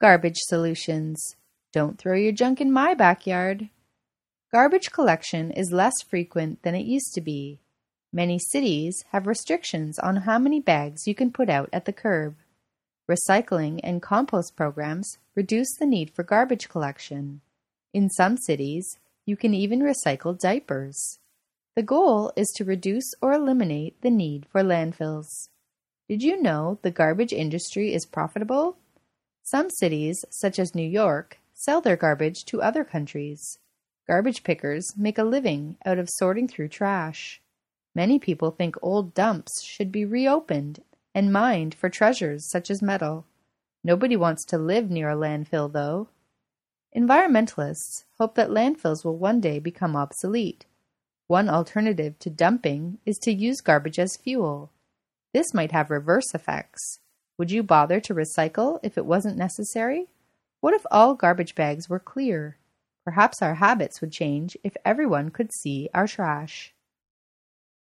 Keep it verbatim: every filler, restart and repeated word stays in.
Garbage solutions. Don't throw your junk in my backyard. Garbage collection is less frequent than it used to be. Many cities have restrictions on how many bags you can put out at the curb. Recycling and compost programs reduce the need for garbage collection. In some cities, you can even recycle diapers. The goal is to reduce or eliminate the need for landfills. Did you know the garbage industry is profitable? Some cities, such as New York, sell their garbage to other countries. Garbage pickers make a living out of sorting through trash. Many people think old dumps should be reopened and mined for treasures such as metal. Nobody wants to live near a landfill, though. Environmentalists hope that landfills will one day become obsolete. One alternative to dumping is to use garbage as fuel. This might have reverse effects. Would you bother to recycle if it wasn't necessary? What if all garbage bags were clear? Perhaps our habits would change if everyone could see our trash.